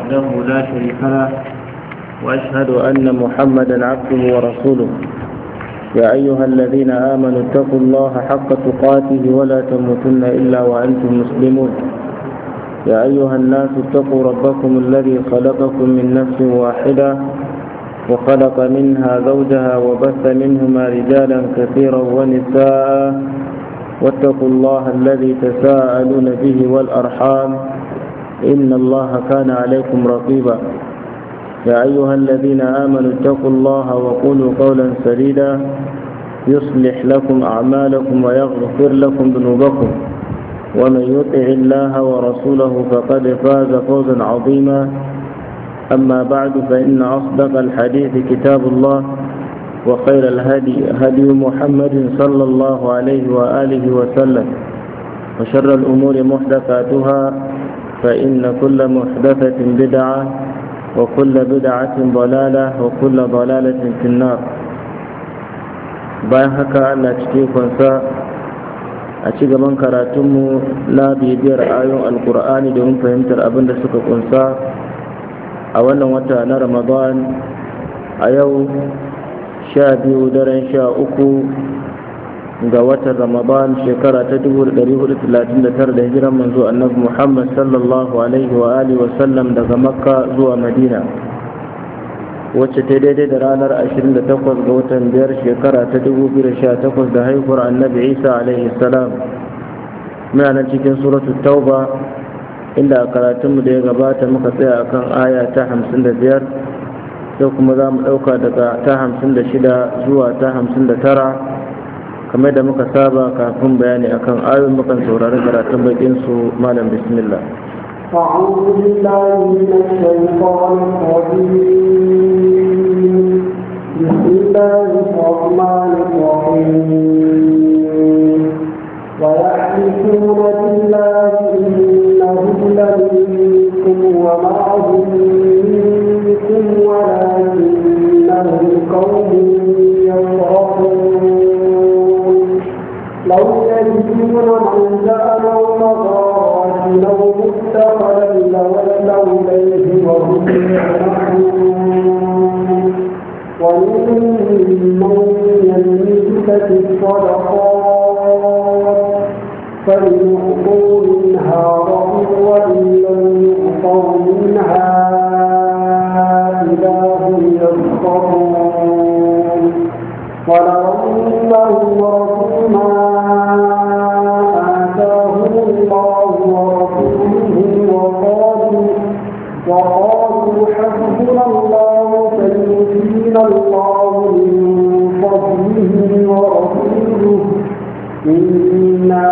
وحده لا شريك له وأشهد أن محمدا عبده ورسوله يا أيها الذين آمنوا اتقوا الله حق تقاته ولا تموتن إلا وأنتم مسلمون يا أيها الناس اتقوا ربكم الذي خلقكم من نفس واحدة وخلق منها زوجها وبث منهما رجالا كثيرا ونساء واتقوا الله الذي تساءلون به والأرحام إن الله كان عليكم رقيبا يا أيها الذين آمنوا اتقوا الله وقولوا قولا سديدا يصلح لكم أعمالكم ويغفر لكم ذنوبكم ومن يطع الله ورسوله فقد فاز فوزا عظيما أما بعد فإن أصدق الحديث كتاب الله وخير الهدي هدي محمد صلى الله عليه وآله وسلم وشر الأمور محدثاتها فإن كل محدثة بدعة وكل بدعة ضلالة وكل ضلالة في النار bayan haka Allah cike kwansa a ci gaban karatunmu na bibiyar ayoyin alkur'ani domin fahimtar abin da suka kunsa a wannan wata na Ramadan a yau 12 daren 13 ga watan Ramadan shekara ta 1439 da hijiran manzo annabi Muhammad sallallahu alaihi wa alihi wa sallam daga Makka zuwa Madina wacce ta daidai da ranar 28 ga watan 5 shekara ta 2018 da haihuwar annabi Isa alaihi salam. Muna nan cikin suratul Tauba inda a karatunmu da ya gabata muka tsaya akan aya ta 55 sai kuma za mu ɗauka daga ta 56 zuwa ta 59 kamar da muka saba kafin bayani akan ayoyin mukan saurari karatun bakin su malam bismillah. أعوذ بالله من الشيطان الرجيم بسم الله الرحمن الرحيم ويحلفون بالله إنهم لمنكم وما هم منكم ولكنهم قوم يفرقون لو يجدون ملجأ أو مغارات أو مدخلا لولوا إليه وهم يعلمون وممن يلمزك في الصدقات فإن يعطوا منها رضوا وإن لم يعطوا منها إذا هم يسخطون ولو أنهم رضوا ما آتاهم الله ورسوله وقالوا حسبنا الله سيؤتينا الله من فضله ورسوله إنا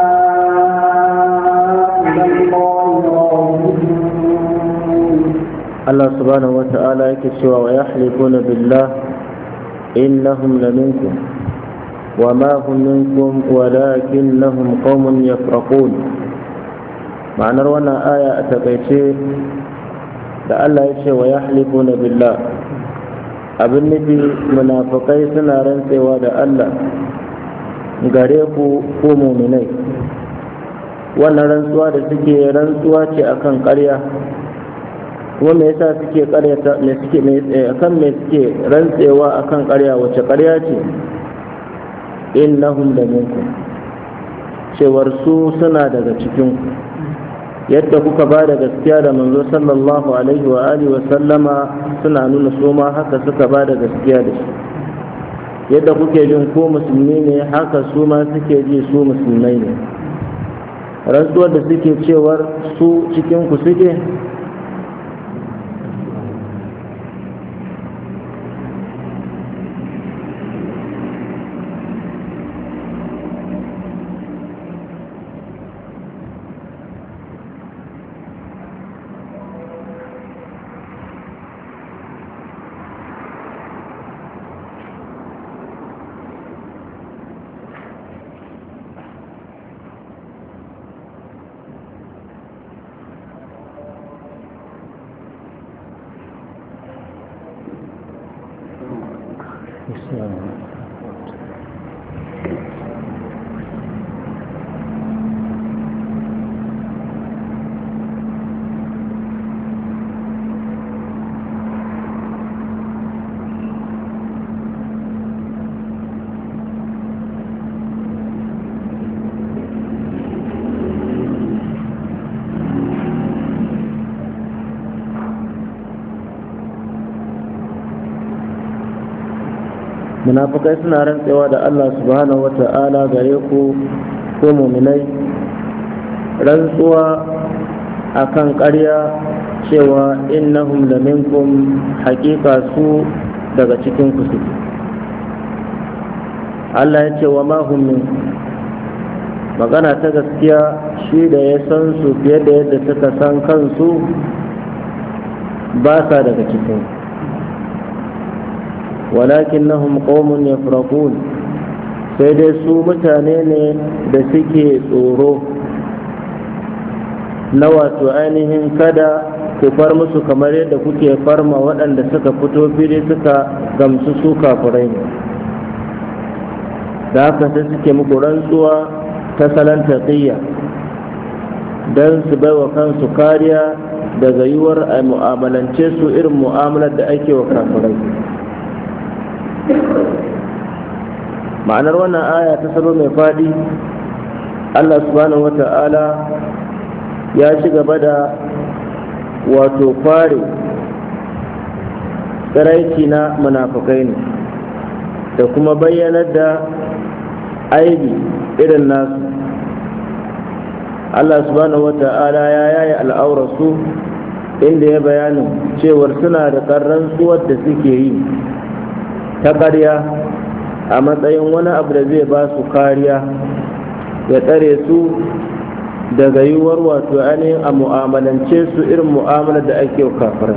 إلى الله راجعون. الله سبحانه وتعالى يكشف ويحلفون بالله إنهم لمنكم وما هم منكم ولكنهم قوم يفرقون. ma'anar wannan aya a takaice da Allah ya ce wa yahlifuna billah abin nufi munafikai suna rantsewa da Allah gare ku ko mu'minai. wannan rantsuwa da suke rantsuwa ce akan ƙarya kuma me yasa suke ƙaryata me suke rantsewa akan ƙarya wace ƙarya ce innahum la minkum cewar su suna daga cikin ku yadda kuka ba da gaskiya da manzo sallallahu alaihi wa alihi wa sallama suna nuna su ma haka suka ba da gaskiya da shi yadda kuke jin ko musulmi ne haka su ma suke ji su musulmai ne. rantsuwar da suke cewar su cikin ku suke munafikai suna rantsewa da Allah subhanahu wata'ala gare ku ko muminai rantsuwa akan ƙarya cewa innahum laminkum haƙiƙa su daga cikin ku suke. Allah ya ce wa ma hum minkum, magana ta gaskiya shi da ya san su fiye da yadda suka san kansu ba sa daga cikin, walakinnahum qaumun yafraqun, sai dai su mutane ne da suke tsoro na wato ainihin kada ku far musu kamar yadda kuke farma waɗanda suka fito fili suka gamsu su kafirai ne, da haka sai suke muku rantsuwa ta salon taqiyya don su bai wa kansu kariya daga yiwuwar a mu'amalance su irin mu'amalar da ake wa kafirai. Ma'anar wannan aya ta salo mai faɗi, Allah subhanahu wata'ala ya ci gaba da wato kware tsiraici na munafukai ne da kuma bayyanar da aibi irin nasu. Allah subhanahu wata'ala ya yaye al'aurarsu inda ya bayanin cewar suna da rantsuwar da suke yi ta ƙarya a matsayin wani abu da zai ba su kariya ya tsare su daga yiwuwar wato ainihin a mu'amalance su irin mu'amalar da ake kafirai.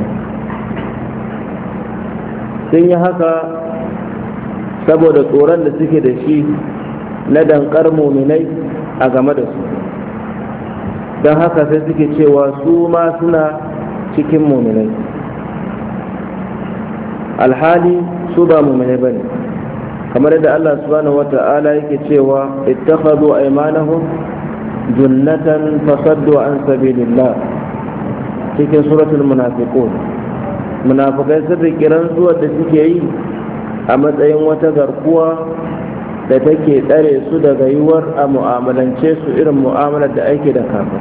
Sun yi haka saboda tsoron da suke da shi na dankar muminai a game da su, don haka sai suke cewa su ma suna cikin muminai alhali su ba muminai ba ne, kamar yadda Allah subhanahu wata'ala yake cewa ittakhadhu aymanahum junnatan fasaddu an sabilillah cikin suratul munafiqun. Munafikai sun riƙi rantsuwar da suke yi a matsayin wata garkuwa da take tsare su daga yiwuwar a mu'amalance su irin mu'amalar da ake da kafir.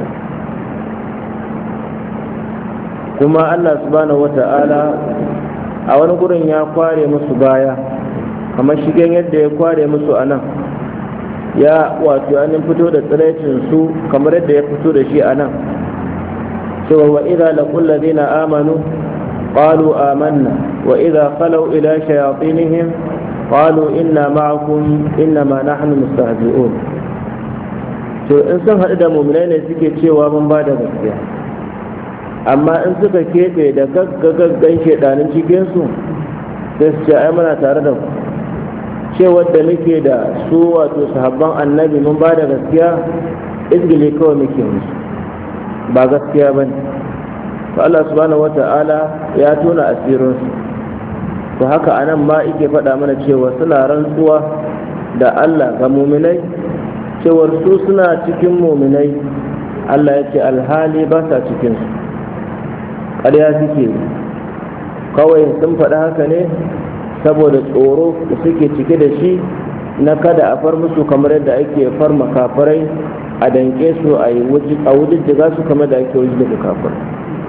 Kuma Allah subhanahu wata'ala a wani gurin ya kware musu baya kamar shigen yadda ya kware musu a nan, ya wato anin fito da tsiraicin su kamar yadda ya fito da shi a nan, cewa wa idza laqul ladina amanu qalu amanna wa idza khalu ila shayatinihim qalu inna ma'akum innama nahnu mustahzi'un. To in sun haɗu da mu'minai ne suke cewa mun ba da gaskiya, amma in suka keɓe da gaggagaggan shedanin cikinsu sai su ce ai muna tare da ku, cewar da muke da su wato sahabban annabi mun ba da gaskiya izgile kawai muke musu, ba gaskiya ba ne. to Allah subhanahu wata'ala ya tona asirinsu. to haka anan ma ike faɗa mana cewa suna rantsuwa da Allah ga muminai cewar su suna cikin muminai, Allah ya ce alhali ba sa cikinsu, ƙarya suke kawai sun faɗi haka ne saboda tsoro da suke cike da shi na kada a far musu kamar yadda ake farma kafirai a danke su a wujijjiga su kamar da ake wujijjiga kafirai.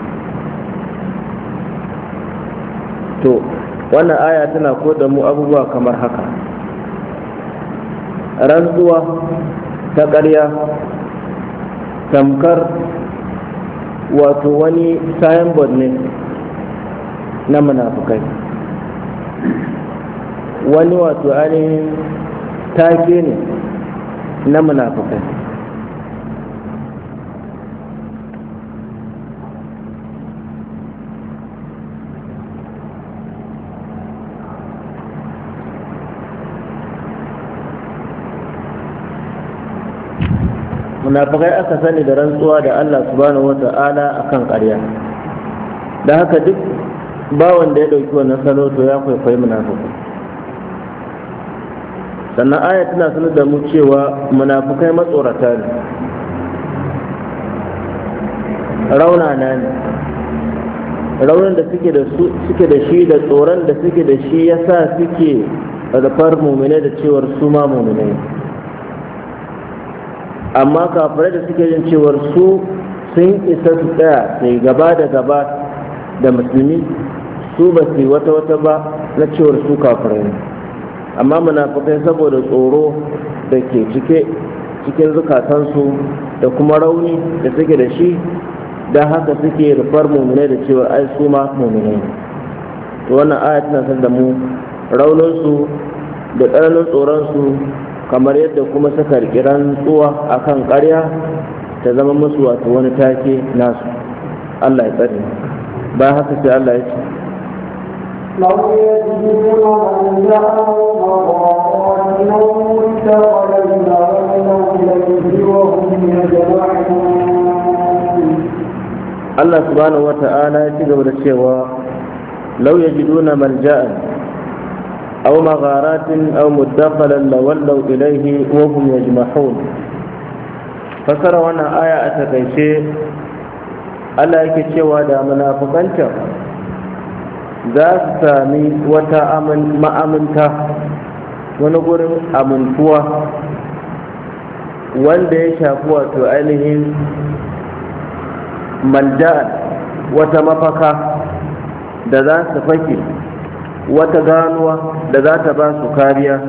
To wannan aya tana koda mu abubuwa kamar haka: rantsuwa ta ƙarya tamkar wato wani signboard ne na munafukai, wani wato ainihin take ne na munafukai. Munafukai aka sani da rantsuwa da Allah subhanahu wata'ala akan ƙarya, da haka duk bawan da ya ɗauki wannan salo to ya kwaikwayi munafukai. Sannan aya tana sanar da mu cewa munafukai matsorata ne, raunana ne. Raunin da suke da shi da tsoron da suke da shi yasa suke rufar muminai da cewar su ma muminai, amma kafirai da suke jin cewar su sun isa su tsaya sai gaba da gaba da musulmi, su ba su wata ba na cewar su kafirai ne. amma munafikai saboda tsoro da ke cikin zukatansu da kuma rauni da suke da shi, da haka suke rufar muminai da cewa ai su ma muminai ne. To wannan aya tana san da mu rauninsu da tsananin tsoronsu, kamar yadda kuma suka riƙi rantsuwa akan ƙarya ta zama musu wato wani take nasu. Allah ya tsare. bayan haka sai Allah ya ce لو يجدون من جاءوا مضاعات موت ولينا إليه وهم يجمعون. Allah subhanahu wa ta'ala ya ci gaba da cewa law yajiduna malja'an aw magharatin aw muddakhalan lawallaw ilayhi wa hum yajma'un. Fasara wannan aya a takaice, Allah yake cewa da munafiqanta za su sami wata ma'aminta, wani gurin amintuwa wanda ya shafi wato ainihin malja'an, wata mafaka da za su fake, wata ganuwa da za ta ba su kariya,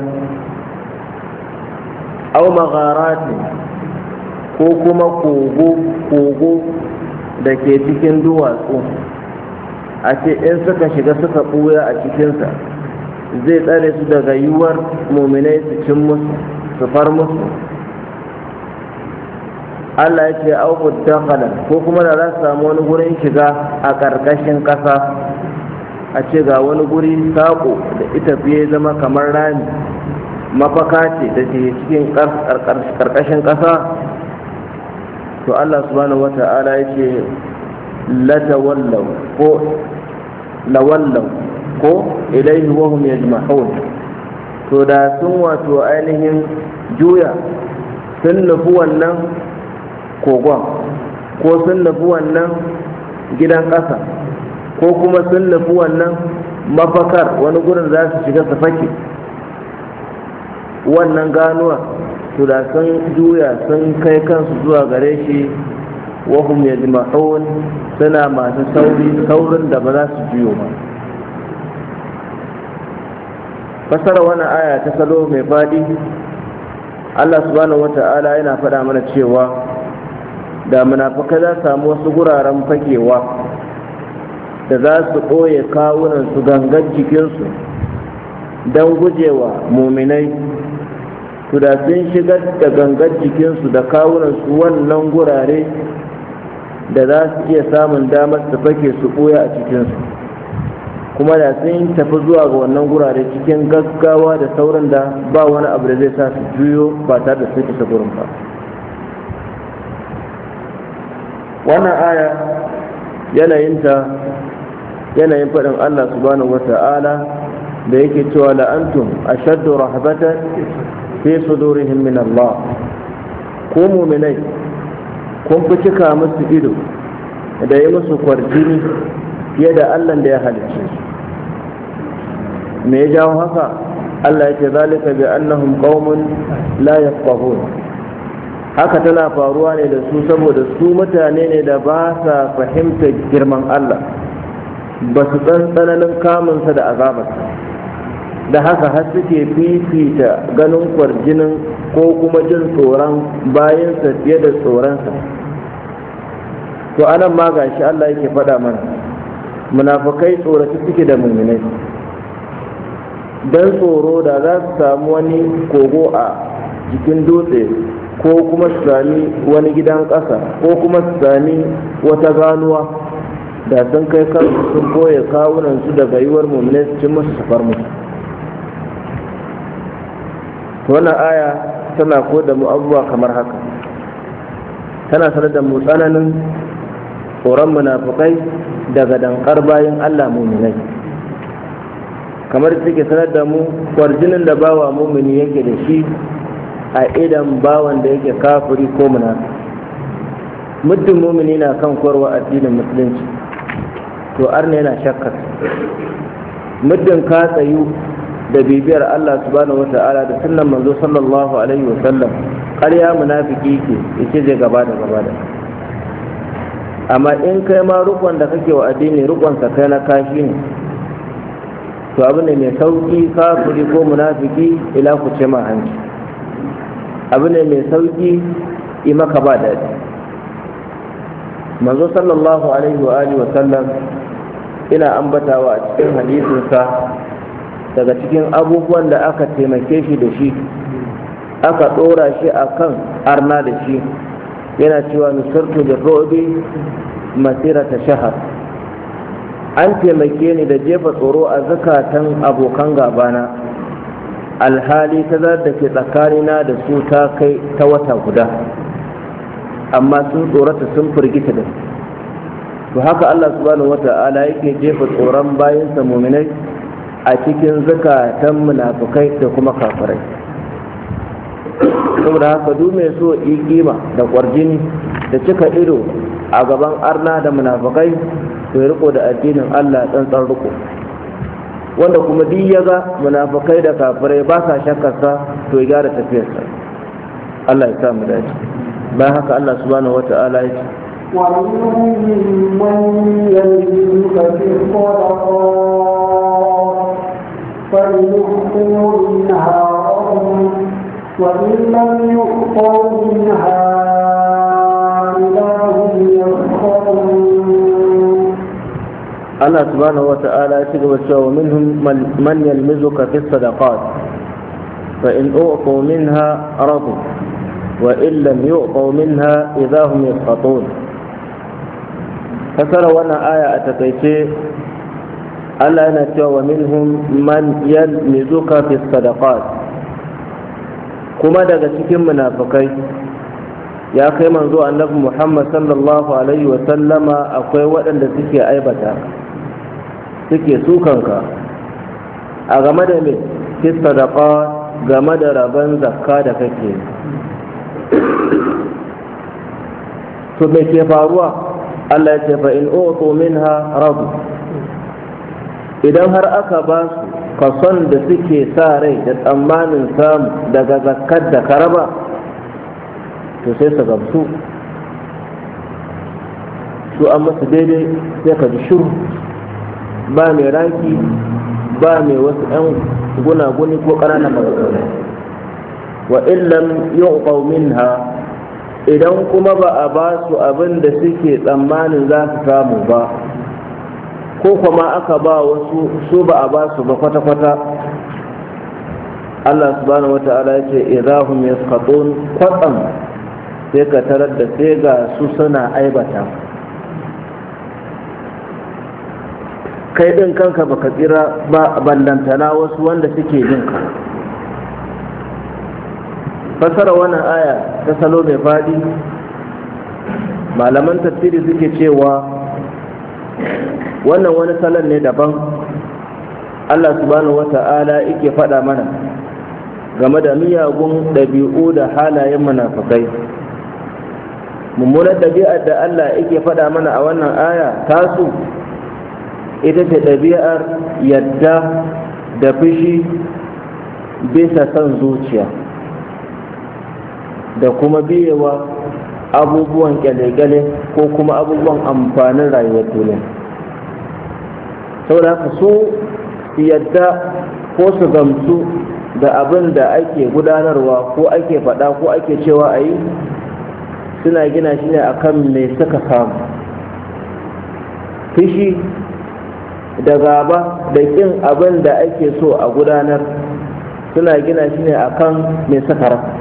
aw magharati ko kuma kogo da ke cikin duwatsu, a ce in suka shiga suka ɓuya a cikinsa zai tsare su daga yiwuwar muminai su cin musu, su far musu. Allah ya ce au muddakhalan, ko kuma da za su samu wani gurin shiga a ƙarƙashin ƙasa, a ce ga wani guri saƙo da ita fiye zama kamar rami, mafaka ce da ke cikin ƙarƙashin ƙasa. To Allah subhanahu wata'ala ya ce latawallaw ko ilaihi wa hum yajma'un. To da sun wato ainihin juya sun nufi wannan kogon, ko sun nufi wannan gidan ƙasa, ko kuma sun nufi wannan mafakar, wani gurin za su shiga su fake wannan ganuwa, to da sun juya sun kai kansu zuwa gare shi wa hum yajma'un, suna masu saurin da ba za su juyo ba. fasara wannan aya ta salo mai faɗi, Allah subhanahu wata'ala yana faɗa mana cewa da munafikai za su samu wasu guraren fakewa da za su ɓoye kawunan su gangan jikinsu don gujewa muminai, to da sun shigar da gangan jikinsu da kawunan su wannan gurare da za su iya samun damar su fake su ɓoye a cikinsu, kuma da sun tafi zuwa ga wannan gurare cikin gaggawa da sauran da ba wani abu da zai sa su juyo ba tare da sun isa gurin ba. Wannan aya yanayin faɗin Allah subhanahu wata'ala da yake cewa la'antum ashaddu rahbatan fi sudurihim min Allah, ko mu'minai kun fi cika musu ido da yi musu kwarjini fiye da Allah da ya halicce su. Me ya jawo haka? Allah ya ce zalika bi annahum qaumun la yafqahun. Haka tana faruwa ne da su saboda su mutane ne da ba sa fahimtar girman Allah, ba su san tsananin kamunsa da azabarsa, da haka har suke fifita ganin kwarjinin ko kuma jin tsoron bayansa fiye da tsoronsa. To anan ma gashi Allah yake faɗa mana munafukai tsoraci suke da muminai, don tsoro da za su samu wani kogo a jikin dutse, ko kuma su sami wani gidan ƙasa, ko kuma su sami wata ganuwa, da sun kai kansu sun boye kawunan su daga yiwuwar muminai su cin musu safar musu. Wannan aya tana ko da mu abubuwa kamar haka, tana sanar da mu tsananin tsoron munafukai daga dankar bayan Allah muminai, kamar suke sanar da mu kwarjinin da bawa mumini yake da shi a idan bawan da yake kafiri ko munafiki. Muddin mumini na kan korwa addinin musulunci, to arna yana shakkar. Muddin ka tsayu da bibiyar Allah subhanahu wata'ala da sunnan manzo sallallahu alaihi wa sallam, ƙarya munafiki yake zai gaba da amma in kai ma rukun da kake wa addini rukun sa kai na kashi ne, to abu ne mai sauki kafiri ko munafiki ila ku ce ma hanci, abu ne mai sauki yi maka ba daɗi. manzo sallallahu alaihi wa alihi wa sallam ina ambatawa a cikin hadisinsa daga cikin abubuwan da aka taimake shi da shi aka ɗora shi akan arna da shi, yana cewa nusartu da robi masirata shahar, an taimake ni da jefa tsoro a zakatan abokan gabana alhali ta da ke tsakanina da su ta kai ta wata guda, amma sun tsorata sun firgita da to haka Allah subhanahu wata'ala yake jefa tsoron bayansa muminai a cikin zakatan munafukai da kuma kafirai. saboda haka duk mai so yi kima da kwarjini da cika ido a gaban arna da munafukai to ya riko da addinin Allah tsantsan riko, wanda kuma duk ya ga munafukai da kafirai ba sa shakkarsa to ya gyara tafiyarsa. Allah ya sa mu dace. bayan haka Allah subhanahu wata'ala ya ce ومنهم من يلزمك في الصدقات فليؤتوا منها رضوا وإن لم يؤتوا منها إذا هم يسخطون. الله سبحانه وتعالى يقول ومنهم من يلمزك في الصدقات فإن أعطوا منها رضوا وإن لم يعطوا منها إذا هم يسخطون. fasara wannan aya a takaice Allah yana cewa wa minhum man yalmizuka fi sadaqat, kuma daga cikin munafikai ya kai manzo annabi Muhammad sallallahu alaihi wa sallama akwai waɗanda suke aibata suke sukanka a game da me fi sadaqat, game da rabon zakka da kake. to me ke faruwa? Allah ya ce fa in utu minha radu, idan har aka ba su kason da suke sa rai da tsammanin samu daga zakkar da karaba to sai su gamsu, su an masu daidai sai ka ji shiru, ba mai raki ba mai wasu 'yan gunaguni ko ƙananan magana. wa illam yu'taw minha, idan kuma ba a ba su abin da suke tsammanin za su samu ba, ko kuma aka ba wasu su ba a ba su ba kwata-kwata, Allah subhanahu wata'ala ya ce idahum yasqatun, kwatsam sai ka tarar da sai ga su suna aibata kai din kanka baka tsira ba, ballantana wasu wanda suke jin ka. fasara wannan aya ta salo mai fadi, malaman tafsiri suke cewa wannan wani salon ne daban Allah subhanahu wata'ala yake faɗa mana game da miyagun ɗabi'u da halayen munafikai. mummunar ɗabi'ar da Allah yake faɗa mana a wannan aya tasu ita ce ɗabi'ar yadda da fushi bisa son zuciya da kuma biyewa abubuwan kyale-kyale ko kuma abubuwan amfanin rayuwar duniya. saboda haka su yadda ko su gamsu da abin da ake gudanarwa ko ake faɗa ko ake cewa a yi, suna gina shi ne akan me suka samu. Fishi da gaba da ƙin abin da ake so a gudanar suna gina shi ne akan me suka rasa.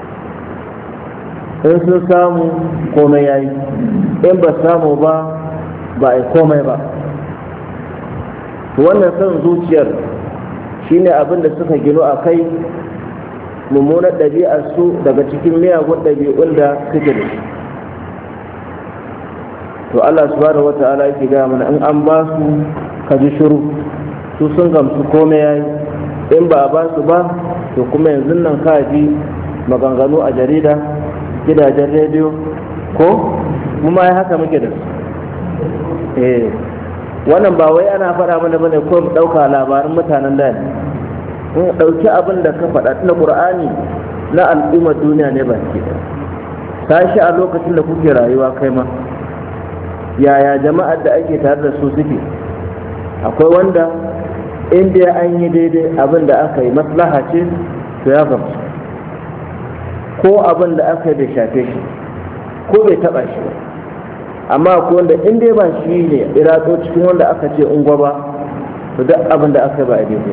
in sun samu komai ya yi, in ba samu ba ba a komai ba. wannan son zuciyar shine abin da suka gino a kai, mummunar ɗabi'ar su daga cikin miyagun ɗabi'un da suke da shi. to Allah subhanahu wata'ala yake gaya mana in an ba su ka ji shiru, su sun gamsu komai ya yi, in ba a ba su ba to kuma yanzu nan ka ji maganganu a jarida, gidajen rediyo, ko kuma ya haka muke da su. wannan ba wai ana faɗa mana bane ko mu ɗauka labarin mutanen da ne, mun ɗauki abin da ka faɗa na Qur'ani na al'ummar duniya ne ba ke da tashi a lokacin da kuke rayuwa kai ma yaya jama'ar da ake tare da su suke. akwai wanda inda an yi daidai abin da aka yi maslaha ce to ya gamsu, ko abin da aka yi bai shafe shi ko bai taba shi ba. amma ko wanda in dai ba shi ne iratso cikin wanda aka ce ungwa ba, to duk abin da aka yi ba a daidai.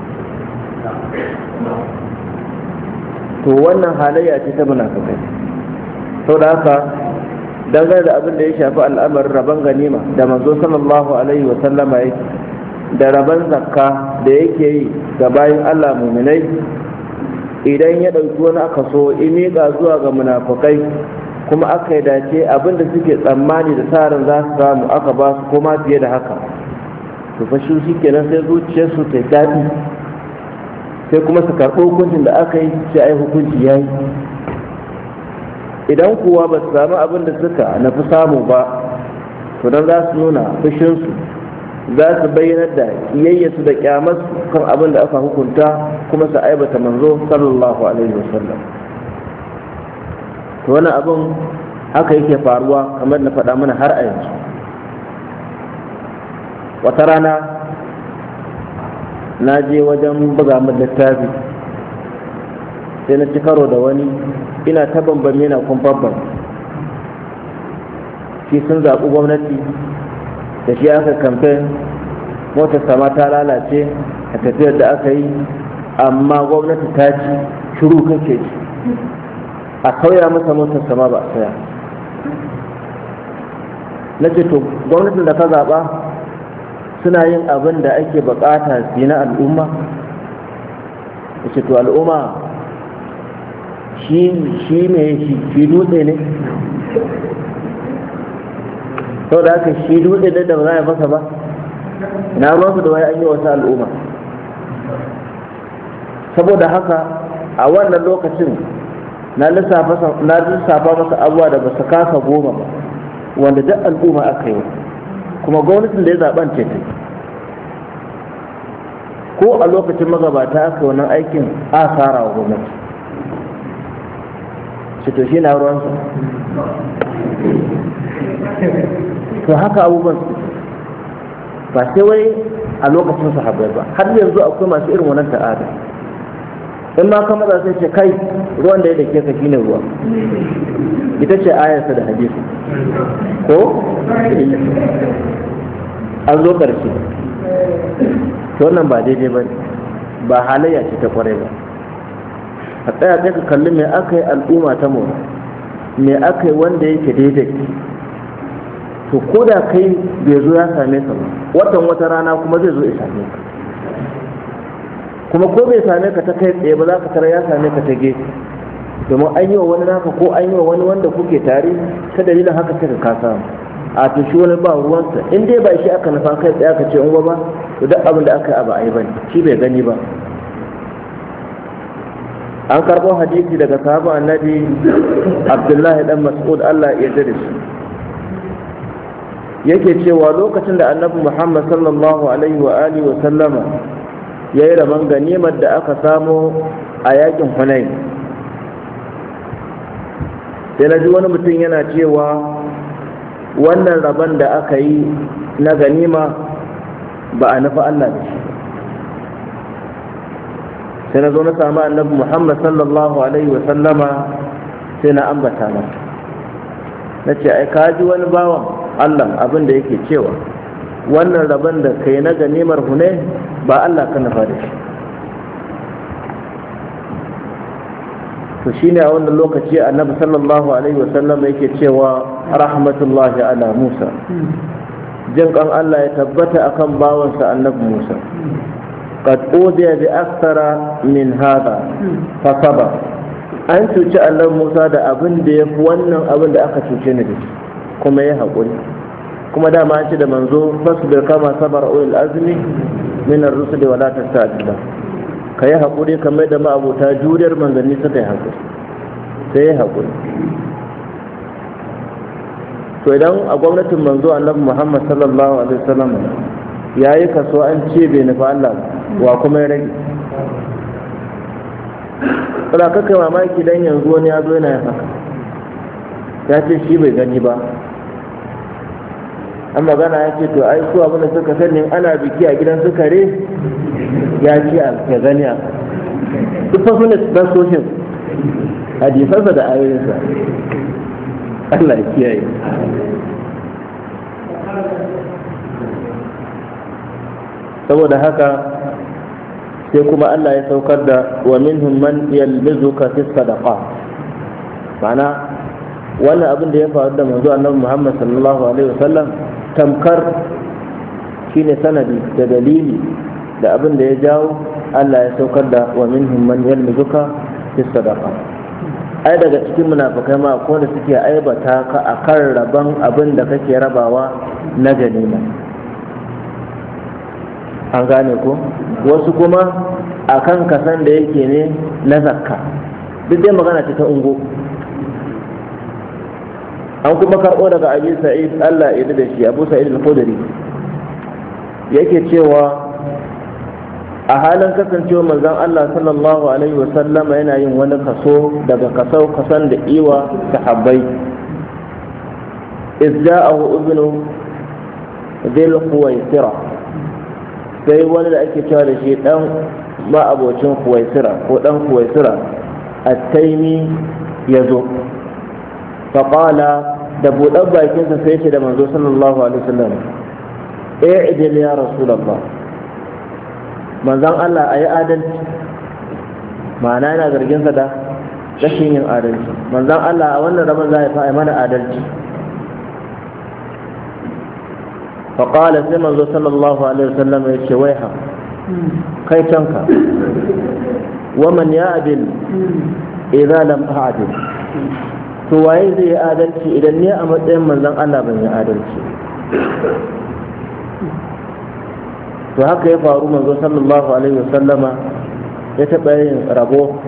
to wannan halayya ce ta munafikai. sau da haka dangane da abin da ya shafi al'amarin rabon ganima da manzo sallallahu alaihi wa sallama yake, da rabon zakka da yake yi ga bayin Allah muminai, idan ya ɗauki wani aka so in miƙa zuwa ga munafukai, kuma aka yi dace abinda suke tsammani da tsarin za su samu aka ba su koma fiye da haka, to fa shi kenan sai zuciyarsu ta daɗi, sai kuma su karɓi hukuncin da aka yi, sai ai hukunci ya yi. idan kuwa ba su samu abin da suka nafi samu ba, to don za su nuna fushinsu, za su bayyanar da kiyayyarsu da kyamarsu kan abin da aka hukunta, kuma su aibata manzo sallallahu alaihi wasallam. to wani abin haka yake faruwa kamar na faɗa mana har a yanzu. wata rana na je wajen buga min littafi, sai na ci karo da wani ina ta bambame na kumfabban shi sun zaɓi gwamnati da shi aka kamfen, motar sama ta lalace a tafiyar da aka yi, amma gwamnati ta ci shiru kake ci, a sauya masa motar sama ba a saya. na ce to gwamnatin da ka zaɓa suna yin abin da ake bukata su yi na al'umma? ya ce to al'umma shi ne shi dutse ne, sau da haka shi dutse da ba za a masa ba, na ruwansu da wai an yi wasu al'umma. saboda haka a wannan lokacin na lissafa masa abubuwa da ba su kasa 10 ba, wanda duk al'umma aka yi, kuma gwamnatin da ya zaɓen ce ta ko a lokacin magabata aka wannan aikin asara wa gwamnati. shi to shi na ruwansa. to haka abubuwan ba sai wai a lokacin sahabbai ba, har yanzu akwai masu irin wannan ta'ada. in ma ka maza sai ce kai ruwan da ya dake ka shine ruwa, ita ce ayarsa da hadisi ko an zo karshe. to wannan ba daidai ba, ba halayya ce ta kwarai ba. a tsaya sai ka kalli me aka yi al'umma ta mu, me aka yi wanda yake daidai, to ko da kai bai zo ya same ka ba, wata rana kuma zai zo ya same ka, kuma ko bai same ka ta kai tsaye ba, za ka tara ya same ka ta gefe, domin an yi wa wani naka ko an yi wa wani wanda kuke tare, ta dalilin haka sai ka samu. a to shi wani ba ruwansa, in dai ba shi aka nufa kai tsaye aka ce in ba, to duk abin da aka yi ba a yi bane, shi bai gani ba. an karɓo hadisi daga sahabban annabi Abdullahi dan Mas'ud, Allah ya yarda da shi, yake cewa lokacin da annabi Muhammad sallallahu alaihi wa alihi wa sallama ya yi rabon ganimar da aka samo a yakin Hunain, sai na ji wani mutum yana cewa wannan rabon da aka yi na ganima ba a nufi Allah da shi. sai na zo na samu annabi Muhammad sallallahu alaihi wa sallama, sai na ambata masa, na ce ai ka ji wani bawan Allah abin da yake cewa wannan rabon da kai na ganimar Hunain ba Allah ka nufa da shi. to shine a wannan lokaci annabi sallallahu alaihi wa sallam yake cewa rahmatullahi ala Musa, jin kan Allah ya tabbata akan bawansa annabi Musa, qad udiya bi akthara min hada fa sabar. an cuci annabi Musa da abin da yafi wannan abin da aka cuce ni da shi, kuma ya haƙuri. kuma dama an ce da manzo fasbir kama sabara ulul azmi min ar-rusul wa la tasta'jil, ka yi haƙuri kamar da ma'abota juriyar manzanni suka yi haƙuri, sai ya haƙuri. to idan a gwamnatin manzo annabi Muhammad sallallahu alaihi wasallam ya yi kaso an ce bai nufi Allah wa kuma ya rage. Kala kaka mamaki dan yanzu wani ya zo yana yin haka, ya ce shi bai gani ba, an magana ya ce to ai su abin da suka sani ana biki a gidan sukare ya ce ya gani a duk fa sunan nasoshin hadisansa da ayoyinsa. Allah ya kiyaye. Saboda haka sai kuma Allah ya saukar da wa minhum man yalmizuka fi sadaqat, ma'ana wannan abin da ya faru da manzo annabi Muhammad sallallahu alaihi wasallam tamkar shine sanadi da dalili da abin da ya jawo Allah ya saukar da wa minhum man yalmizuka fi sadaqat. Ai daga cikin munafikai ma ko da suke aibata ka akan raban abin da kake rabawa na ganima, an gane ko, wasu kuma akan kasan da yake ne na zakka, duk dai magana ce ta ungo. An kuma karɓo daga Abi Sa'id Allah ya da shi, Abu Sa'id al-Khudri yake cewa a halin kasancewa manzon Allah sallallahu alaihi wasallama yana yin wani kaso daga kasan da iwa sahabbai, izja'ahu ibnu dhil khuwaisira, sai wani da ake cewa da shi dan ma'abocin khuwaisira ko dan khuwaisira at-taimi yazo, faqala da buɗar bakinsa sai ce da manzo sallallahu alaihi wasallam, i'dil ya rasulullah, manzon Allah ayi adalci. Ma'ana yana zargin sa da rashin yin adalci. Manzon Allah a wannan rabon za ya fa mana adalci. faqala sai manzo sallallahu alaihi wasallam ya ce waiha, kai canka, wa man ya'dil idza lam a'dil, to waye zai yi adalci idan ne a matsayin manzon Allah ban yi adalci. To haka ya faru, manzo sallallahu alaihi wasallama ya taɓa yin rabo.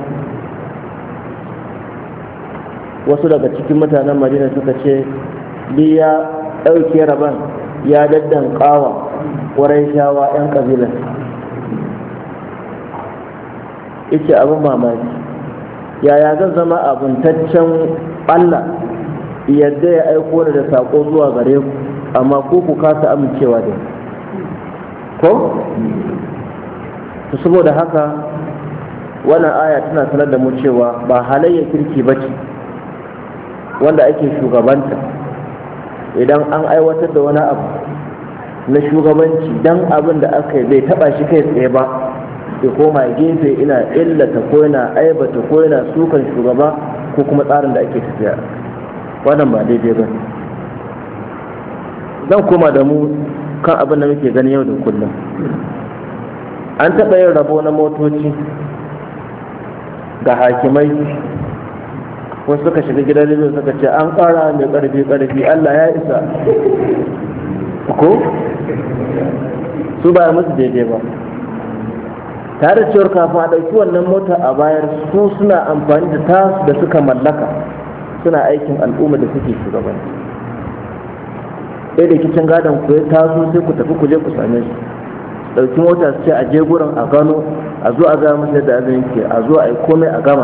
Wasu daga cikin mutanen Madina suka ce bi ya ɗauke rabon ya daddan ƙawa ƙwarai shawa 'yan ƙabilar. Ice abin mamaki, yaya zan zama abuntaccen Allah yadda ya aiko da saƙo zuwa gare ku, amma ku kasa amincewa da ko? To saboda haka wannan aya tana sanar da mu cewa ba halayyar kirki ba ce wanda ake shugabanta idan an aiwatar da wani abu na shugabanci dan abin da aka yi bai taba shi kai tsaye ba, ya koma gefe ina illata ko yana aibata ko yana sukan shugaba ko kuma tsarin da ake tafiya. Wannan ba daidai ba. Zan koma da mu kan abin da muke gani yau da kullum. An taɓa yin rabo na motoci ga hakimai, wasu suka shiga gidan rediyo suka ce an ƙara mai ƙarfi Allah ya isa ko su ba musu daidai ba, tare da cewar kafin a ɗauki wannan mota a bayar su suna amfani da tasu da suka mallaka suna aikin al'umma da suke shugabanci. Ɗaya da kicin gadon ku ya taso sai ku tafi ku je ku same su, ɗauki mota su ce a je gurin a gano, a zo a ga masa yadda abin ke, a zo a yi komai a gama.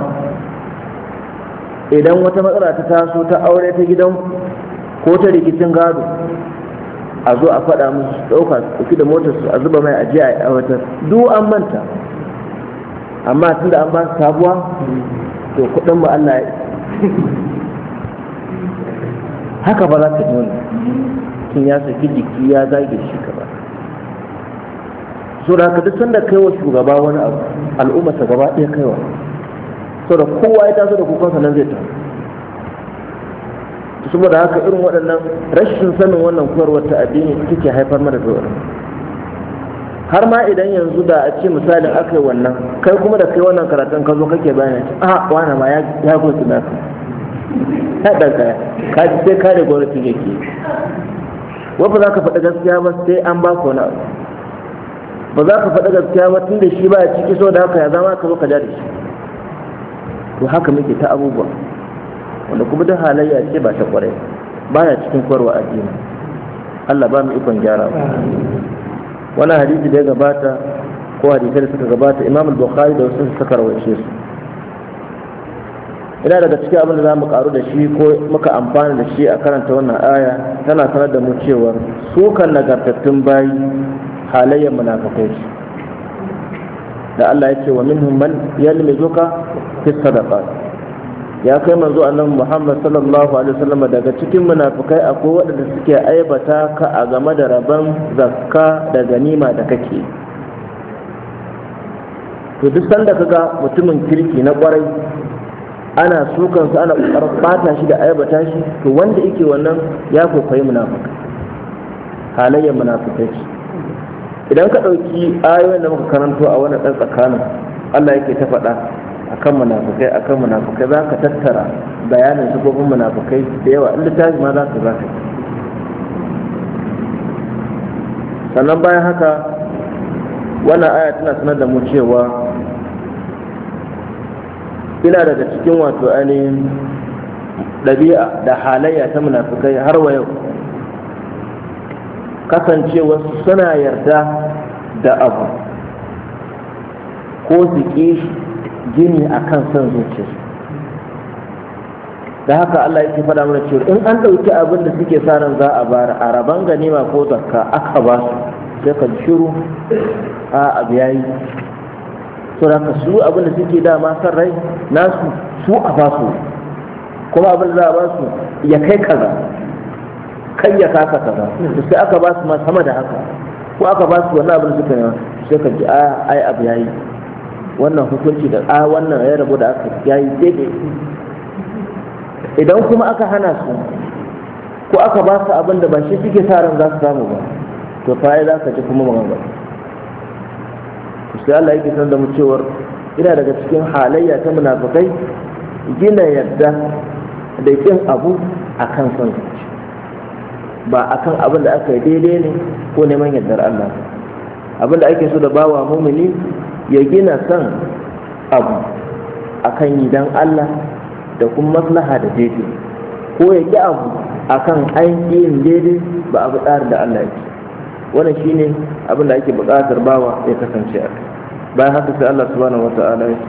Idan wata matsala ta taso ta aure ta gidan ko ta rikicin gado, a zo a faɗa musu ɗauka su da motar su a zuba mai aje a aiwatar, duk an manta. Amma tun da an ba su sabuwa, to kuɗin mu Allah ya haka ba za ka ji wani tun ya saki jiki ya zage shi ka ba. So da haka duk sanda kai wa shugaba wani abu, al'ummarsa gaba ɗaya kaiwa, so da kowa ya taso da kukansa nan zai taso. Saboda haka irin waɗannan rashin sanin wannan koyarwar ta addini take haifar mana da wannan. Har ma idan yanzu da a ce misalin aka yi wannan, kai kuma da kai wannan karatun ka zo kake bayani, a wani ma ya gosu na ka ɗanka ka ji sai kare gwamnati yake. Wa ba za ka faɗi gaskiya ba sai an ba ka wani abu, ba za ka faɗi gaskiya ba tun da shi ba ya ciki, so da haka ya zama ka zo ka ja da shi. To haka muke ta abubuwa wanda kuma da halayya ce ba ta kwarai, baya cikin koyarwa addini. Allah ba mu ikon gyara. Wannan hadisi da ya gabata ko hadisai da suka gabata Imam al-Bukhari da wasu suka rawace su. Ina daga cikin abin da za mu karu da shi ko muka amfana da shi a karanta wannan aya, tana sanar da mu cewa su kan nagartattun bayi halayyar munafikai ce. da Allah ya ce wa minhum man yalmizuka fi sadaqat. Ya kai manzo annabi Muhammad sallallahu alaihi wasallam, daga cikin munafikai akwai waɗanda suke aibata ka a game da rabon zakka da ganima da kake. To duk sanda kaga mutumin kirki na kwarai ana sukan su ana kokarin bata shi da aibata shi, to wanda yake wannan ya kokai munafika, halayyar munafikai. Idan ka ɗauki ayoyin da muka karanto a wannan ɗan tsakanin, Allah yake ta faɗa akan munafukai za ka tattara bayanin sifofin munafukai da yawa, in littafi ma za ka sannan bayan haka wannan aya tana sanar da mu cewa ina daga cikin wato ainihin ɗabi'a da halayya ta munafukai har wa yau kasancewa suna yarda da abu ko su ƙi gini a kan son zuciyarsu. Da haka Allah yake faɗa mana cewa in an ɗauki abin da suke sa ran za a bara a raban ganima ko zakka aka ba su, sai ka shiru a abu yayi. So da su abin da suke dama san rai nasu su a ba su, kuma abin da za a ba su ya kai kaza, kai ya kaka kaza, sai aka ba su ma sama da haka, ko aka ba su wannan abin da suka yi, sai ka ji ai abu yayi. Wannan hukunci da wannan ya rabu da aka yayi daidai. Idan kuma aka hana su ko aka ba su abin da ba shi suke sa ran za su samu ba, to fa za ka ji kuma magana. Sai Allah yake san da mu cewar ina daga cikin halayya ta munafikai gina yadda da kin abu akan son zuci, ba akan abin da aka yi daidai ne ko neman yardar Allah. Abin da ake so da bawa mumini ya gina son abu akan yi dan Allah da kuma maslaha da daidai, ko ya ƙi abu akan ainihin daidai ba abu tsarin da Allah yake. Wannan shine abin da ake buƙatar bawa ya kasance a kai. Bayan haka sai Allah subhanahu wata'ala ya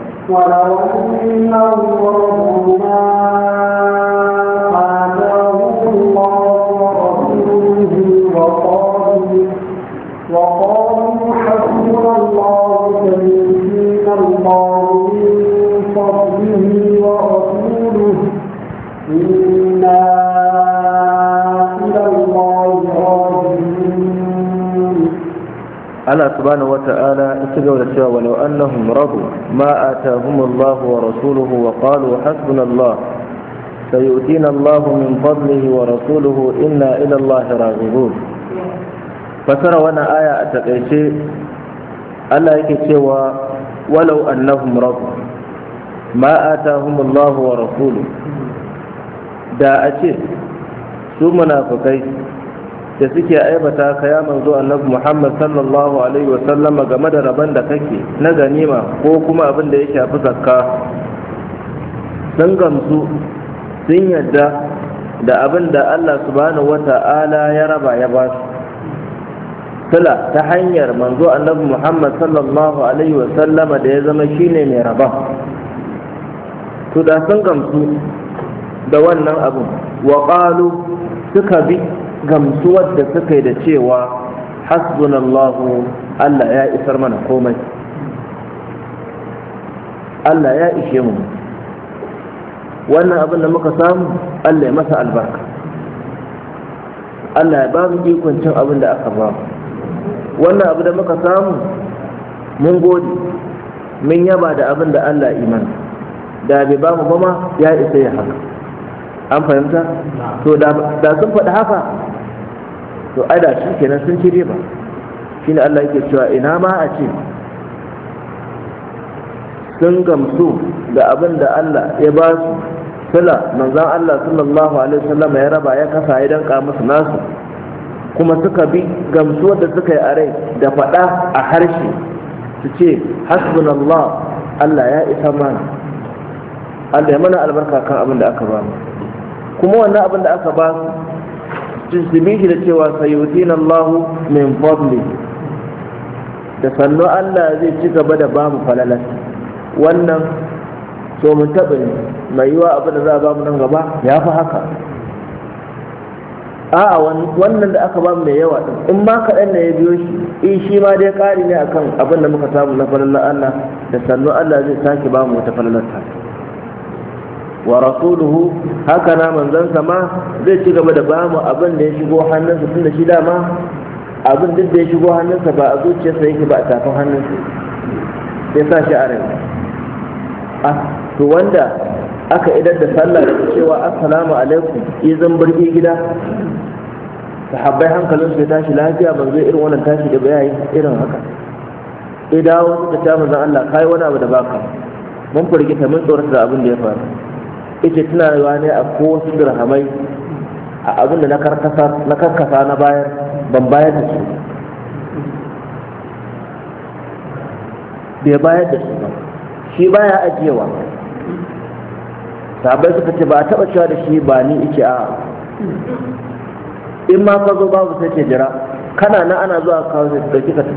وقالوا حسبنا الله سيؤتينا الله من فضله ورسوله إنا إلى الله راجعون. Allah subhanahu wata'ala ita ga cewa walau annahum radu ma atahum Allah wa rasuluhu wa qalu hasbuna Allah sayu'tina Allah min fadlihi wa rasuluhu inna ila Allah raghibun. Fasara wannan aya a takaice Allah yake cewa walau annahum radu ma atahum Allah wa rasuluhu, da a ce su munafikai da suke aibata ka ya manzo annabi Muhammad sallallahu alaihi wa sallama game da rabon da kake na ganima ko kuma abin da ya shafi zakka, sun gamsu sun yadda da abin da Allah subhanahu wata'ala ya raba ya ba su sila ta hanyar manzo annabi Muhammad sallallahu alaihi wa sallama da ya zama shine mai raba, to da sun gamsu da wannan abin wa qalu suka bi gamsuwar da suka yi da cewa hasbunallahu, Allah ya isar mana komai, Allah ya ishe mu, wannan abin da muka samu Allah ya masa albarka, Allah ya ba mu ikon cin abin da aka ba mu, wannan abu da muka samu mun gode, mun yaba da abin da Allah imani, da bai ba mu ba ma ya isa ya haka. An fahimta? To da sun faɗi haka, to ai da shi kenan sun ci riba. Shine Allah yake cewa ina ma a ce sun gamsu da abin da Allah ya ba su sila manzon Allah sallallahu alaihi wasallam ya raba ya kasa ya danka musu nasu, kuma suka bi gamsuwar da suka yi a rai da faɗa a harshe su ce hasbunallah, Allah ya isa mana, Allah ya mana albarka kan abin da aka ba mu, kuma wannan abin da aka ba su bi shi da cewa sayutina Allah min fadli, da sannu Allah zai ci gaba da ba mu falalar wannan. So mun taɓa ne mai yiwa abin da za a ba mu nan gaba ya fi haka, a'a wannan da aka ba mu mai yawa din in ma kaɗan ne ya biyo shi shi ma dai ƙari ne akan abin da muka samu na falalar Allah da sannu Allah zai sake ba mu wata falalar ta wa rasuluhu haka na manzansa ma zai ci gaba da ba mu abin da ya shigo hannunsa tun da shi dama abin duk da ya shigo hannunsa ba a zuciyarsa yake ba a tafin hannunsa sai sa shi a rai to wanda aka idar da sallah da cewa assalamu alaikum izin birgi gida sahabbai hankalin su ya tashi lafiya ban zo irin wannan tashi da bayani irin haka idawo suka ta manzon Allah kai wani abu da baka mun firgita mun tsorata da abin da ya faru ita tunawa ne a kowace dirhamai a abin da na karkasa na bayar ban bayar da su bai bayar da su ba shi baya ajiyewa sahabbai suka ce ba a taɓa cewa da shi ba ni ike a in ma ka zo babu sai ce jira kana na ana zuwa kawo sai dauki ka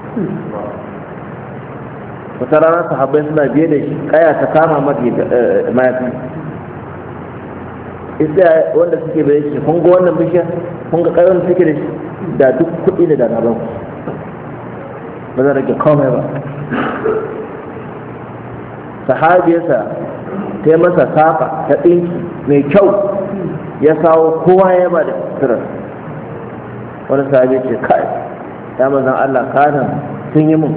wata rana sahabbai suna biye da shi kaya ta kama mayafi isa wanda suke bai shi kun ga wannan bishiyar kun ga kayon suke da shi da duk kuɗi ne da na ban ba zan rage komai ba sahabiyarsa ta yi masa safa ta ɗinki mai kyau ya sawo kowa ya ba da suturar wani sahabi ce kai ya mazan Allah kanan sun yi mun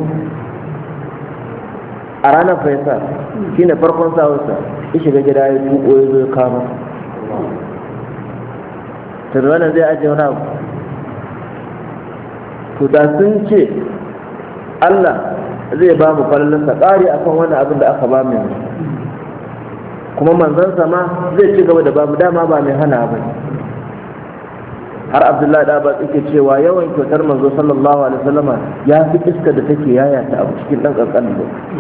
a ranar faisa shi ne farkon sawarsa ya shiga gida ya tuko ya zo ya kama ta wannan zai ajiye wani abu to da sun ce Allah zai ba mu falalinsa ƙari akan wani abin da aka ba mu yanzu kuma manzansa ma zai ci gaba da babu dama ba mai hana ba har Abdullahi da Abbas yake cewa yawan kyautar manzo sallallahu alaihi wasallama ya fi iska da take yayata abu cikin dan kankanin lokaci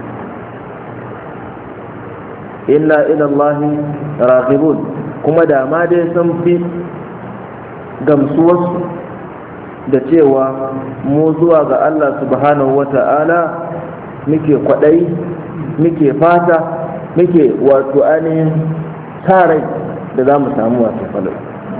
inna ila Allah raghibun kuma da ma dai sun fi gamsuwarsu da cewa mu zuwa ga Allah subhanahu wata'ala muke kwaɗayi muke fata muke wato ainihin tarai da za mu samu wato falo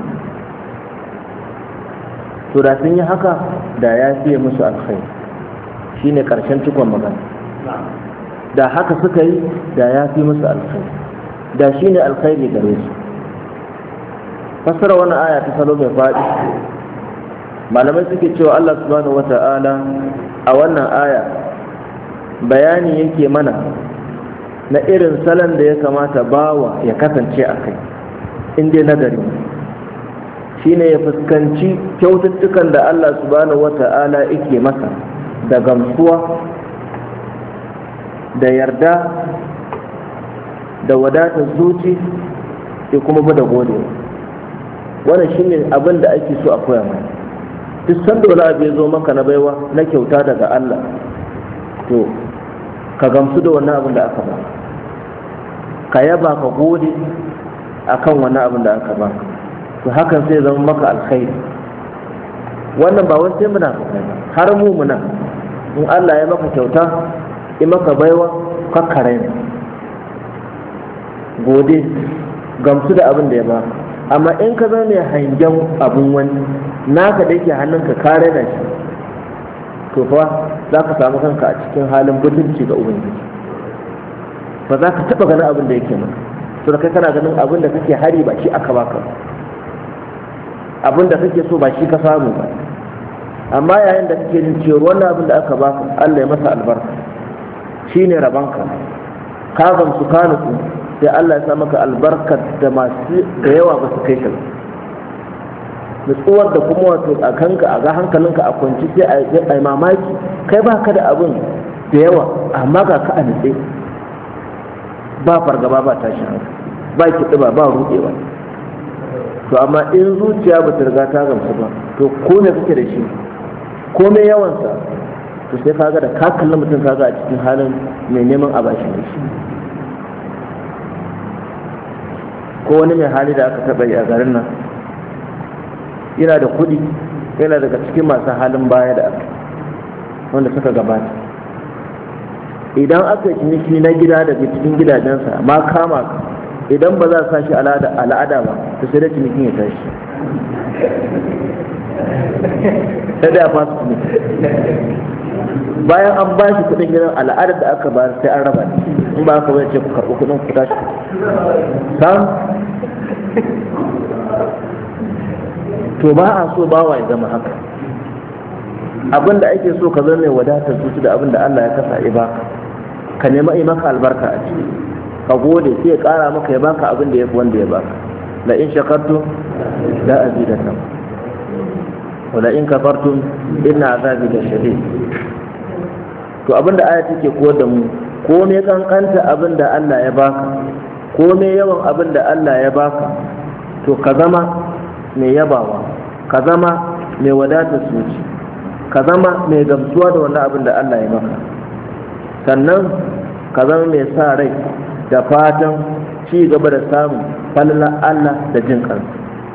to da sun yi haka da ya fiye musu alkhairi shine karshen cikon magana da haka suka yi da ya fi musu alkhairi da shine alkhairi gare su fassara wannan aya ta salo mai faɗi malamai suke cewa Allah subhanahu wata'ala a wannan aya bayani yake mana na irin salon da ya kamata bawa ya kasance a kai inda nagari shine ya fuskanci kyaututtukan da Allah subhanahu wata'ala yake masa da gamsuwa da yarda da wadatar zuci da kuma bada gode wannan shine abin da ake so a koya mana duk sanda wani abu ya zo maka na baiwa na kyauta daga Allah to ka gamsu da wannan abin da aka ba ka yaba ka gode akan wannan abin da aka ba to hakan sai zama maka alkhairi wannan ba wani sai muna har mu muna in Allah ya maka kyauta ya maka baiwa ka kare gode gamsu da abin da ya ba amma in ka zama mai hangen abin wani naka da yake hannunka kare da shi to fa za ka samu kanka a cikin halin butulci ga ubangiji ba za ka taɓa ganin abin da yake maka to da kai kana ganin abin da kake hari ba shi aka baka abin da kake so ba shi ka samu ba amma yayin da kake jin cewa wannan abin da aka baka Allah ya masa albarka shine rabanka ka gamsu ka nutsu sai Allah ya sa maka albarkar da masu da yawa ba su kai ka nutsuwar da kuma wato a kanka a ga hankalinka a kwanci sai a yi mamaki kai ba ka da abin da yawa amma ga ka a nutse ba fargaba ba tashi hankali ba kiɗiba ba ruɗewa to amma in zuciya ba ta riga ta gamsu ba to ko me kake da shi ko me yawansa to sai kaga da ka kalli mutum kaga a cikin halin mai neman a bashi ne shi ko wani mai hali da aka taɓa yi a garin nan yana da kuɗi yana daga cikin masu halin baya da aka wanda suka gabata idan aka yi ciniki na gida daga cikin gidajensa ma kama idan ba za a sa shi al'ada ba to sai da cinikin ya tashi sai dai a fasu ne bayan an ba shi kudin gidan al'adar da aka bayar sai an raba ne in ba aka bai ce ku karɓi kudin ku tashi sam to ba a so bawa ya zama haka abinda ake so ka zama mai wadatar zuci da abinda Allah ya kasa ya baka ka nema yi maka albarka a ciki ka gode sai ya kara maka ya baka abin da ya fi wanda ya baka la in shakartum la azidannakum wa la in kafartum inna azabi lashadid to abinda aya take koyar da mu ko me kankanta abinda Allah ya baka ko me yawan abinda Allah ya baka to ka zama mai yabawa ka zama mai wadatar zuci ka zama mai gamsuwa da wannan abin da Allah ya maka sannan ka zama mai sa rai da fatan ci gaba da samun falala Allah da jin kansa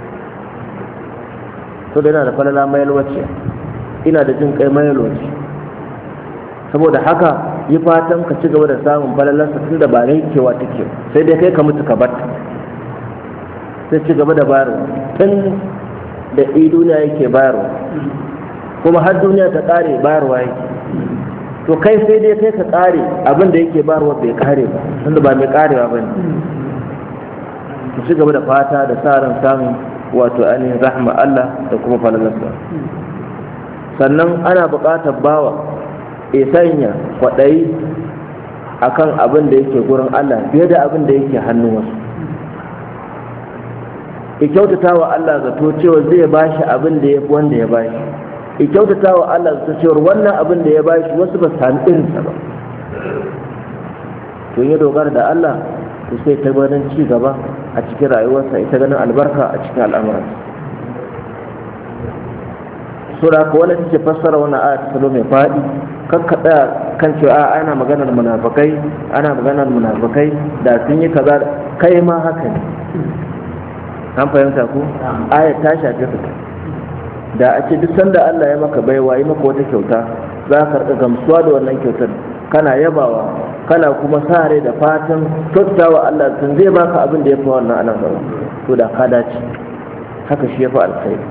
to da yana da falala mai yalwaci ina da jin kai mai yalwaci saboda haka yi fatan ka ci gaba da samun falalarsa tun da ba yankewa take sai dai kai ka mutu ka batta sai ci gaba da bayarwa tun da duniya yake bayarwa kuma har duniya ta kare bayarwa yake to kai sai dai kai ka kare abin da yake bayarwa bai kare ba tunda ba mai karewa ba ne ku ci gaba da fata da sa ran samun wato ainihin rahma Allah da kuma falalarsa sannan ana buƙatar bawa ya sanya kwaɗayi akan abin da yake gurin Allah fiye da abin da yake hannun wasu ya kyautata wa Allah zato cewa zai bashi abin da ya fi wanda ya bashi ya kyautata wa Allah zato cewa wannan abin da ya bashi wasu ba su sami irinsa ba to ya dogara da Allah to sai ta ganin ci gaba a cikin rayuwarsa ita ganin albarka a cikin al'amuransa sura ko wani take fassara wannan aya ta salo mai faɗi kakka tsaya kan cewa ana maganar munafikai da sun yi kaza kai ma haka ne an fahimta ku ayat ta shafe ka da a ce duk sanda Allah ya maka baiwa yi maka wata kyauta za ka rika gamsuwa da wannan kyautar kana yabawa kana kuma sa rai da fatan kyautawa Allah sun zai baka abin da ya fi wannan anan gaba to da ka dace haka shi ya fi alkhairi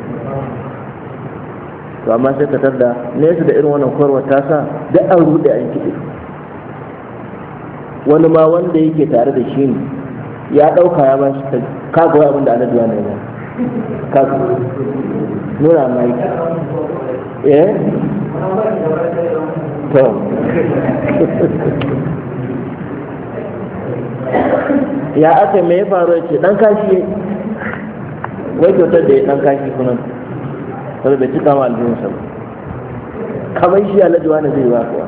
to amma sai ka tarda nesa da irin wannan korwa ta sa duk an rude an kiɗe wani ma wanda yake tare da shi ne ya ɗauka ya ba shi kaga wai abin da annabi ya nuna kaga nuna mai to ya aka me ya faru ya ce dan kashi wai kyautar da ya dan kashi sunan saboda bai cika ma aljihunsa ba kamar shi alhaji wani zai ba kuwa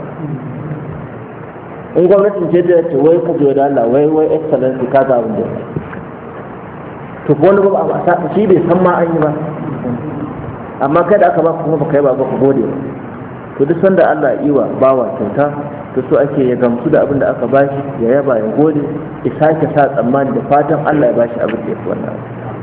in gwamnatin ce da ce wai ka da Allah wai excellency ka ga abin da to ko wani ba a sa shi bai san ma an yi ba amma kai da aka ba kuma ba kai ba ku gode ba to duk sanda Allah ya iwa bawa kyauta to so ake ya gamsu da abin da aka bashi ya yaba ya gode ya sake sa tsammani da fatan Allah ya bashi abin da ya fi wannan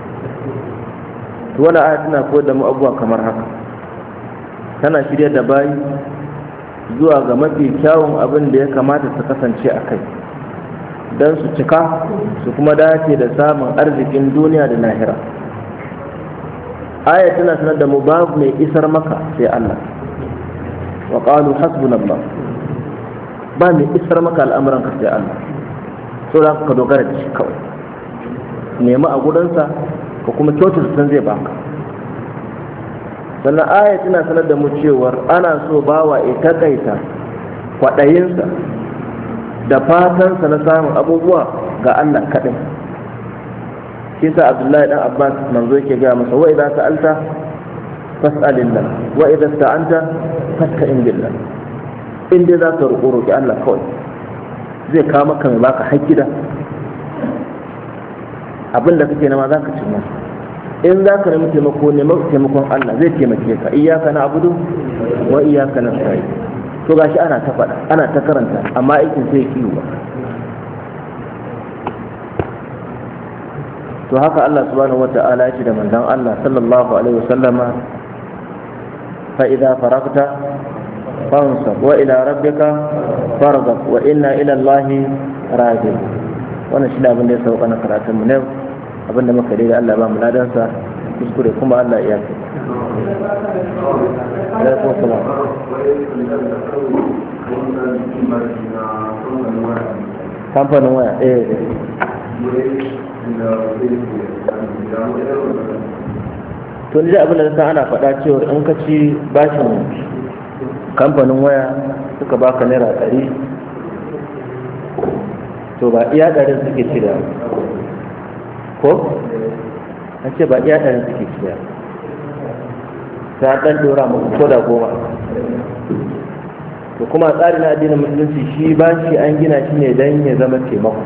to wannan aya tana koyar da mu abubuwa kamar haka tana shirya da bayi zuwa ga mafi kyawun abin da ya kamata su kasance a kai don su cika su kuma dace da samun arzikin duniya da lahira aya tana sanar da mu babu mai isar maka sai Allah wa qalu hasbunallah ba mai isar maka al'amuran ka sai Allah so za ka dogara da shi kawai nemi a gudansa ka kuma kyautar san zai baka sannan aya tana sanar da mu cewar ana so bawa ya takaita kwaɗayinsa da fatansa na samun abubuwa ga Allah kaɗai shi sa Abdullahi dan Abbas manzo yake gaya masa wa idza sa'alta fas'alillah wa idza sta'anta fasta'in billah in dai za ka roƙi Allah kawai zai kawo maka mai baka har gida abin da kake nama za ka cimma in za ka nemi taimako neman taimakon Allah zai taimake ka iyaka na abudu wa iyaka na sa'i to gashi ana ta faɗa ana ta karanta amma aikin sai kiwo ba to haka Allah subhanahu wata'ala ya ce da manzon Allah sallallahu alaihi wasallama fa idza faragta fansab wa ila rabbika farghab wa inna ila Allahi raji'un wannan shi ne abin da ya sauka na karatun mu ne abin da muka daidai Allah ba mu ladansa kuskure kuma Allah ya kai. Alaikum salam. Kamfanin waya to ni da abin da san ana faɗa cewa in ka ci bashin kamfanin waya suka baka naira 100 to ba iya 100 suke cira ko an ce ba iya 100 suke cira ta ɗan ɗora muku ko da 10 to kuma tsari na addinin musulunci shi bashi an gina shi ne don ya zama taimako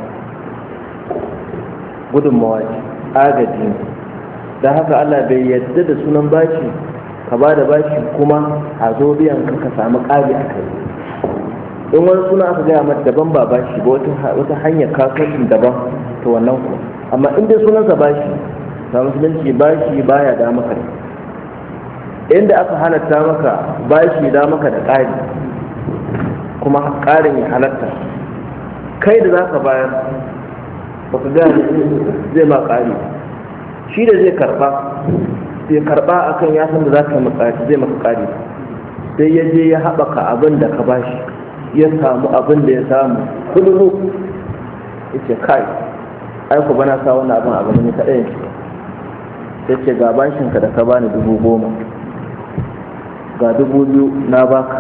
gudunmawa ce agaji da haka Allah bai yadda da sunan bashi ka ba da bashi kuma a zo biyan ka samu ƙari a kai in wani suna aka gaya mata daban ba bashi ba wata hanyar kasuwancin daban to wannan ku amma in dai sunansa bashi ta musulunci bashi baya da maka inda aka halatta maka bashi da maka da ƙari kuma ƙarin ya halatta kai da za ka bayar ba ka gaya zai ma ƙari shi da zai karɓa akan ya san da za ka zai maka ƙari sai ya je ya haɓaka abin da ka bashi ya samu abin da ya samu kudu ya ce kai aiko bana sa wannan abin a gaba ne kaɗai ya ce ga bashinka da ka bani 10,000 ga 2,000 na baka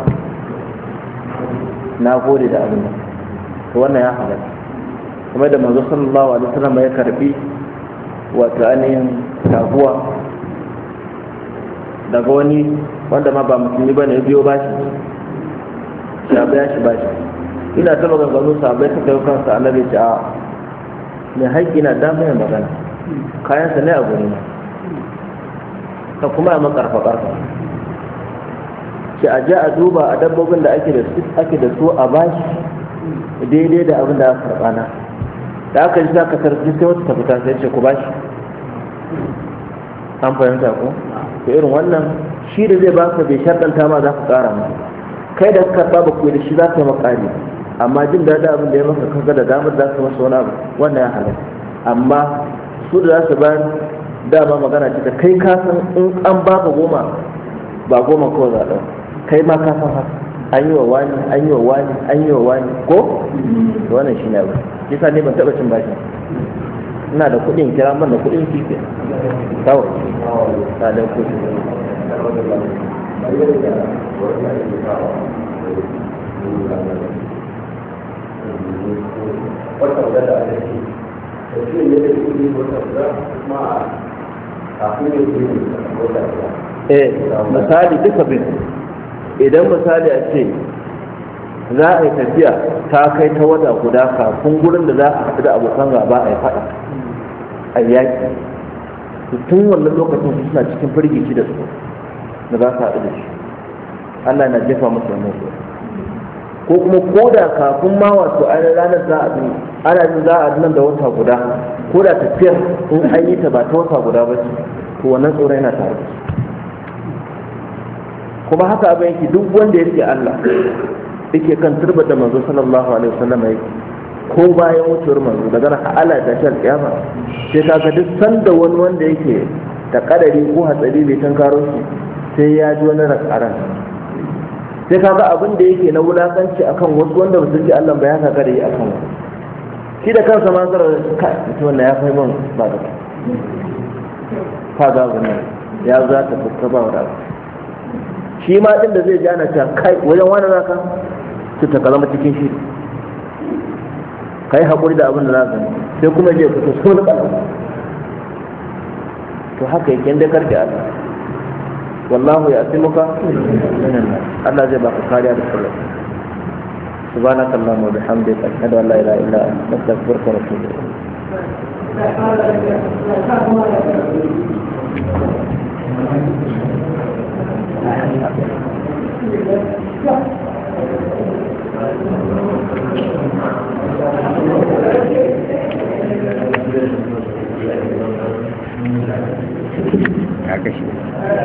na gode da abin nan to wannan ya halatta kuma da manzo sallallahu alaihi wasallam ya karbi wato ainihin taguwa daga wani wanda ma ba musulmi ba ne ya biyo bashi shabai ya shi bashi ina ta maganganu sabai ta kai kansa annabi ce a mai haƙƙi na damar yin magana kayansa ne a guri na ka kuma a makarfa ƙarfa ce a ja a duba a dabbobin da ake da su a bashi daidai da abin da aka karɓa na da aka ji za ka tarfi sai wata tafita sai ce ku bashi an fahimta ko to irin wannan shi da zai baka bai sharɗanta ma za ka ƙara ma kai da ka karɓa ba ku da shi za ka yi makari amma jin daɗin abin da ya maka kaga da damar za ka masa wani abu wannan ya halatta amma su da za su bayar dama magana ce da kai ka san in an baka 10 ba 10 kawai za a kai ma ka san haka an yi wa wani an yi wa wani an yi wa wani ko wannan shi ne abu kisa ne ban taɓa cin bashi ina da kuɗin kira man da kuɗin kife kawai tsadar kuɗi misali duka bin idan misali a ce za a yi tafiya ta kai ta wata guda kafin gurin da za a haɗu da abokan gaba a yi faɗa a yaƙi tun wannan lokacin suna cikin firgici da su da za su haɗu da shi Allah na jefa musu wannan su ko kuma ko da kafin ma wato a ranar za a bi ana jin za a nan da wata guda ko da tafiyar in an yi ta ba ta wata guda ba ce to wannan tsoron yana tare da su kuma haka abin yake duk wanda ya ce Allah yake kan turbar da manzo sallallahu alaihi wasallam yake ko bayan wucewar manzo daga nan Allah ta shi alƙiyama sai kaga duk sanda wani wanda yake da kadari ko hatsari bai tankaro shi sai ya ji wani rakaran sai kaga abin da yake na wulakanci akan wasu wanda ba su ji Allah ba ya kaga da yi akan wani shi da kansa ma zara kai mutum wannan ya fahimta ba da kaga wannan ya za ta fuska ba wa shi ma din da zai ji ana ta kai wajen wani zaka su ta kalama cikin shi kai haƙuri da abin da zaka sai kuma je ku so da kalama to haka yake inda karki Allah wallahu ya asimuka Allah zai baka kariya da sallah subhanaka allahumma wa bihamdika ashhadu an la ilaha illa anta astaghfiruka wa atubu ilayk ya kashe